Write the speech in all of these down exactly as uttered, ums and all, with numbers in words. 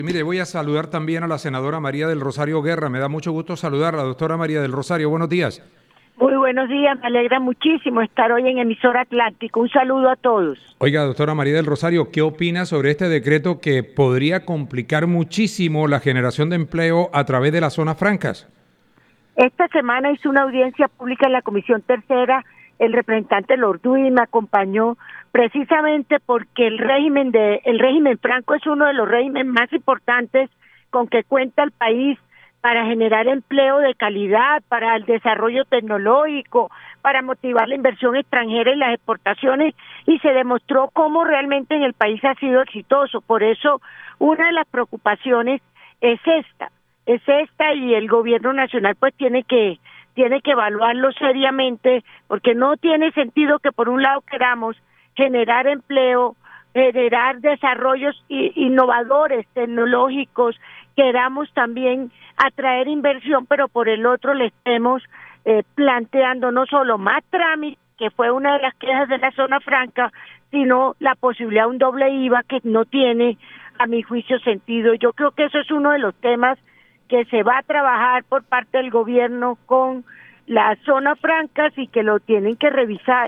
Mire, voy a saludar también a la senadora María del Rosario Guerra. Me da mucho gusto saludarla, doctora María del Rosario. Buenos días. Muy buenos días, me alegra muchísimo estar hoy en Emisora Atlántico. Un saludo a todos. Oiga, doctora María del Rosario, ¿qué opina sobre este decreto que podría complicar muchísimo la generación de empleo a través de las zonas francas? Esta semana hice una audiencia pública en la Comisión Tercera. El representante Lorduy me acompañó precisamente porque el régimen de el régimen franco es uno de los regímenes más importantes con que cuenta el país para generar empleo de calidad, para el desarrollo tecnológico, para motivar la inversión extranjera y las exportaciones, y se demostró cómo realmente en el país ha sido exitoso. Por eso, una de las preocupaciones es esta, es esta, y el gobierno nacional pues tiene que tiene que evaluarlo seriamente, porque no tiene sentido que por un lado queramos generar empleo, generar desarrollos innovadores, tecnológicos, queramos también atraer inversión, pero por el otro le estemos eh, planteando no solo más trámites, que fue una de las quejas de la zona franca, sino la posibilidad de un doble I V A que no tiene, a mi juicio, sentido. Yo creo que eso es uno de los temas que se va a trabajar por parte del gobierno con las zonas francas y que lo tienen que revisar.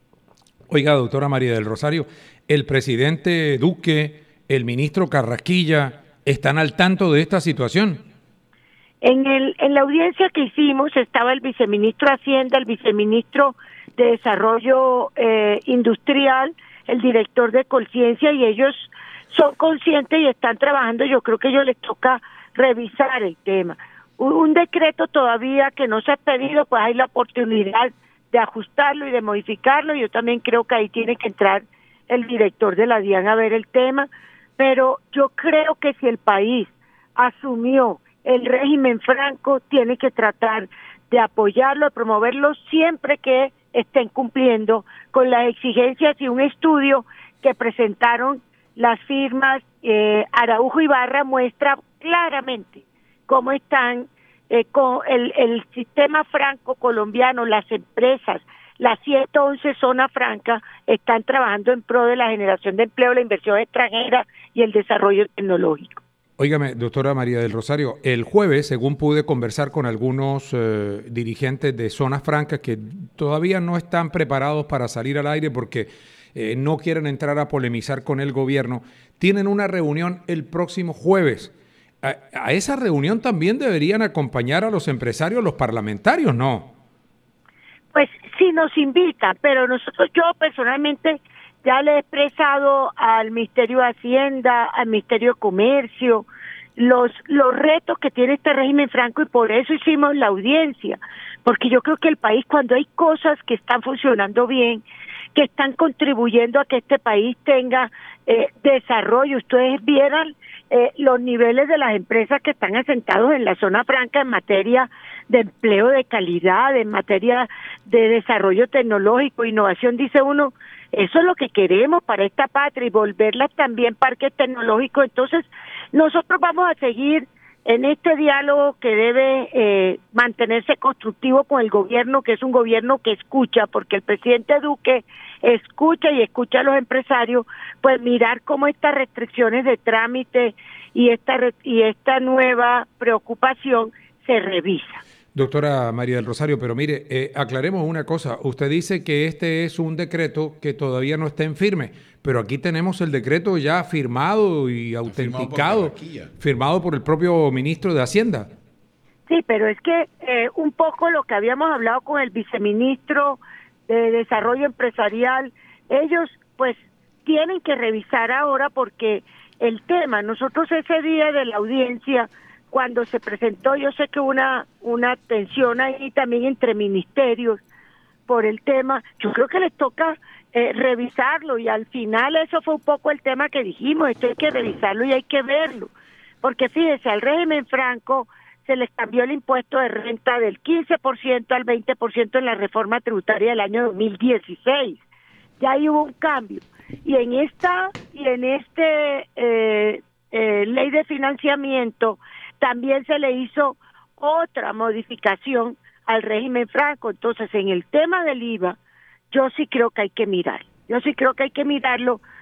Oiga, doctora María del Rosario, el presidente Duque, el ministro Carrasquilla, ¿están al tanto de esta situación? En el en la audiencia que hicimos estaba el viceministro de Hacienda, el viceministro de Desarrollo eh, Industrial, el director de Colciencia, y ellos son conscientes y están trabajando. Yo creo que a ellos les toca revisar el tema. Un, un decreto todavía que no se ha pedido, pues hay la oportunidad de ajustarlo y de modificarlo. Yo también creo que ahí tiene que entrar el director de la DIAN a ver el tema, pero yo creo que si el país asumió el régimen franco, tiene que tratar de apoyarlo, de promoverlo siempre que estén cumpliendo con las exigencias, y un estudio que presentaron las firmas eh, Araujo y Barra muestra claramente cómo están eh, con el, el sistema franco colombiano, las empresas, las ciento once zonas francas están trabajando en pro de la generación de empleo, la inversión extranjera y el desarrollo tecnológico. Óigame, doctora María del Rosario, el jueves, según pude conversar con algunos eh, dirigentes de zonas francas que todavía no están preparados para salir al aire porque eh, no quieren entrar a polemizar con el gobierno, tienen una reunión el próximo jueves. A, a esa reunión también deberían acompañar a los empresarios, los parlamentarios, ¿no? Pues sí nos invitan, pero nosotros, yo personalmente ya le he expresado al Ministerio de Hacienda, al Ministerio de Comercio, los los retos que tiene este régimen franco, y por eso hicimos la audiencia, porque yo creo que el país, cuando hay cosas que están funcionando bien, que están contribuyendo a que este país tenga eh, desarrollo, ustedes vieran eh, los niveles de las empresas que están asentados en la zona franca en materia de empleo de calidad, en materia de desarrollo tecnológico, innovación, dice uno, eso es lo que queremos para esta patria, y volverlas también parques tecnológicos. Entonces, nosotros vamos a seguir en este diálogo que debe eh, mantenerse constructivo con el gobierno, que es un gobierno que escucha, porque el presidente Duque escucha y escucha a los empresarios, pues mirar cómo estas restricciones de trámite y esta y esta nueva preocupación se revisa. Doctora María del Rosario, pero mire, eh, aclaremos una cosa. Usted dice que este es un decreto que todavía no está en firme, pero aquí tenemos el decreto ya firmado y autenticado, firmado por, firmado por el propio ministro de Hacienda. Sí, pero es que eh, un poco lo que habíamos hablado con el viceministro de Desarrollo Empresarial, ellos pues tienen que revisar ahora, porque el tema, nosotros ese día de la audiencia, cuando se presentó, yo sé que hubo una, una tensión ahí también entre ministerios por el tema, yo creo que les toca eh, revisarlo, y al final eso fue un poco el tema que dijimos, esto hay que revisarlo y hay que verlo, porque fíjese, al régimen franco se les cambió el impuesto de renta del quince por ciento al veinte por ciento en la reforma tributaria del año dos mil dieciséis, ya ahí hubo un cambio, y en esta, y en este eh, eh, ley de financiamiento, también se le hizo otra modificación al régimen franco. Entonces, en el tema del I V A, yo sí creo que hay que mirar. Yo sí creo que hay que mirarlo,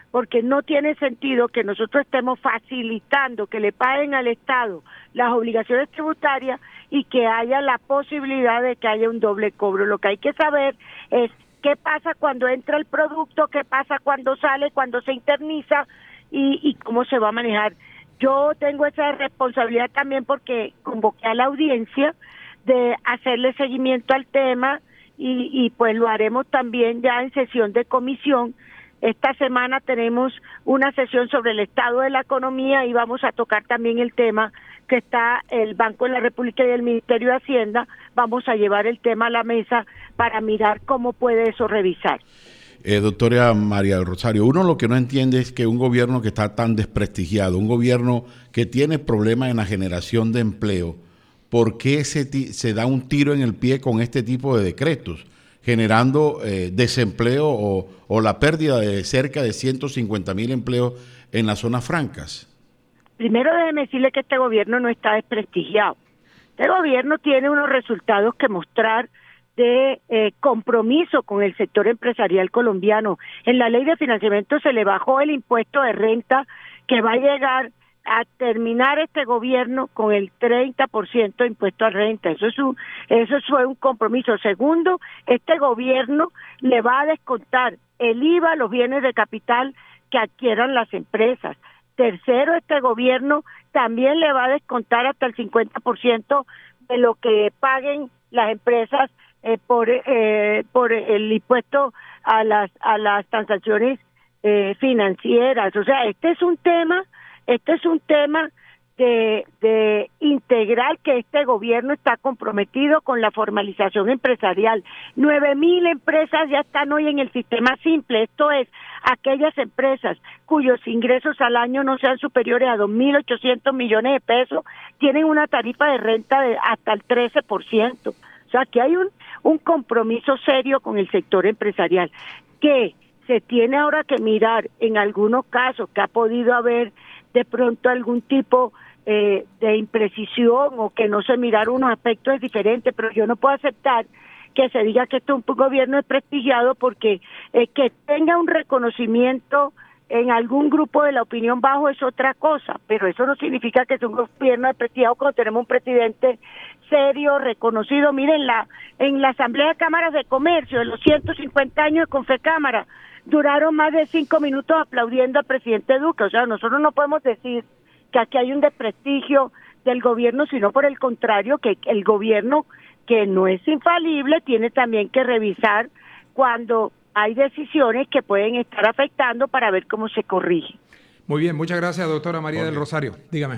porque no tiene sentido que nosotros estemos facilitando que le paguen al Estado las obligaciones tributarias y que haya la posibilidad de que haya un doble cobro. Lo que hay que saber es qué pasa cuando entra el producto, qué pasa cuando sale, cuando se interniza y, y cómo se va a manejar. Yo tengo esa responsabilidad también porque convoqué a la audiencia de hacerle seguimiento al tema y, y pues lo haremos también ya en sesión de comisión. Esta semana tenemos una sesión sobre el estado de la economía y vamos a tocar también el tema que está el Banco de la República y el Ministerio de Hacienda. Vamos a llevar el tema a la mesa para mirar cómo puede eso revisar. Eh, doctora María del Rosario, uno lo que no entiende es que un gobierno que está tan desprestigiado, un gobierno que tiene problemas en la generación de empleo, ¿por qué se, se da un tiro en el pie con este tipo de decretos, generando eh, desempleo o, o la pérdida de cerca de ciento cincuenta mil empleos en las zonas francas? Primero déjeme decirle que este gobierno no está desprestigiado. Este gobierno tiene unos resultados que mostrar de eh, compromiso con el sector empresarial colombiano. En la ley de financiamiento se le bajó el impuesto de renta que va a llegar a terminar este gobierno con el treinta por ciento de impuesto a renta. Eso es un, eso fue un compromiso. Segundo, este gobierno le va a descontar el I V A a los bienes de capital que adquieran las empresas. Tercero, este gobierno también le va a descontar hasta el cincuenta por ciento de lo que paguen las empresas eh, por eh, por el impuesto a las a las transacciones eh, financieras. O sea, este es un tema, este es un tema de, de integral que este gobierno está comprometido con la formalización empresarial. Nueve mil empresas ya están hoy en el sistema simple, esto es, aquellas empresas cuyos ingresos al año no sean superiores a dos mil ochocientos millones de pesos, tienen una tarifa de renta de hasta el trece por ciento. O sea, que hay un, un compromiso serio con el sector empresarial, que se tiene ahora que mirar en algunos casos que ha podido haber de pronto algún tipo eh, de imprecisión o que no se miraron unos aspectos diferentes, pero yo no puedo aceptar que se diga que este es un gobierno desprestigiado porque eh, que tenga un reconocimiento en algún grupo de la opinión bajo es otra cosa, pero eso no significa que es un gobierno desprestigiado cuando tenemos un presidente serio, reconocido. Miren, la en la Asamblea de Cámaras de Comercio, en los ciento cincuenta años de Confecámara, duraron más de cinco minutos aplaudiendo al presidente Duque. O sea, nosotros no podemos decir que aquí hay un desprestigio del gobierno, sino por el contrario, que el gobierno, que no es infalible, tiene también que revisar cuando hay decisiones que pueden estar afectando para ver cómo se corrige. Muy bien, muchas gracias, doctora María del Rosario. Dígame.